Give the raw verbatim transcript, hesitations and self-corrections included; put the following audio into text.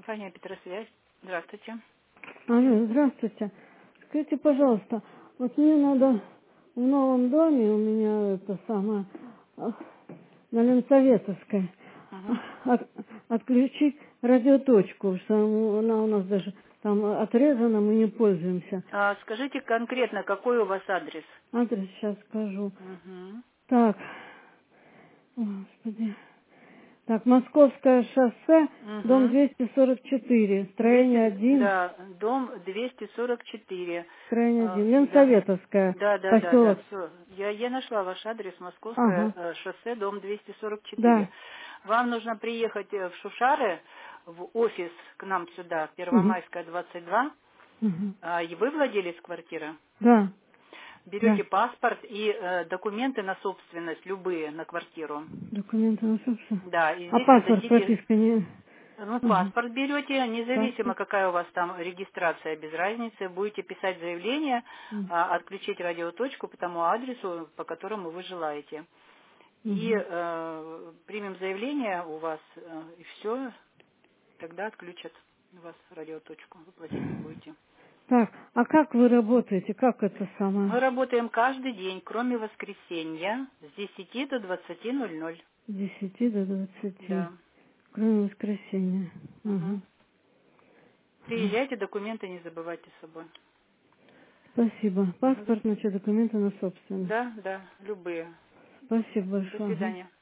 Компания Петросвязь. Здравствуйте. Алло, здравствуйте. Скажите, пожалуйста, вот мне надо в новом доме, у меня это самое, а, на Ленсоветовской, Мгм. от- отключить радиоточку, что она у нас даже там отрезана, мы не пользуемся. А, скажите конкретно, какой у вас адрес? Адрес сейчас скажу. Мгм. Так, господи. Так, Московское шоссе, дом Мгм. двести сорок четыре, строение двести, один, да, дом двести сорок четыре. строение А, один, да. Ленсоветовская, Да, да, да, да, поселок. все. Я, я нашла ваш адрес, Московское Ага, э, шоссе, дом двести сорок четыре. да. Вам нужно приехать э, в Шушары, в офис к нам сюда, Мгм. Первомайская, двадцать два. Мгм. А, и вы владелец квартиры? Да, Берете да. паспорт и э, документы на собственность, любые, на квартиру. Документы на собственно. Да, и А здесь вы паспорт, дадите, прописка не... ну, Ага. паспорт берете, независимо, Паспорт. какая у вас там регистрация, без разницы, будете писать заявление, М. а, отключить радиоточку по тому адресу, по которому вы желаете. И Мгм. э, примем заявление у вас, э, и все, тогда отключат у вас радиоточку, вы платить не будете. Так, а как вы работаете? Как это самое? Мы работаем каждый день, кроме воскресенья, с десяти до двадцати ноль ноль. С десяти до двадцати, Да. кроме воскресенья. Мгм. Ага. Приезжайте, документы не забывайте с собой. Спасибо. Мгм. Паспорт, значит, документы на собственность. Да, да, любые. Спасибо До большое. Ага. свидания.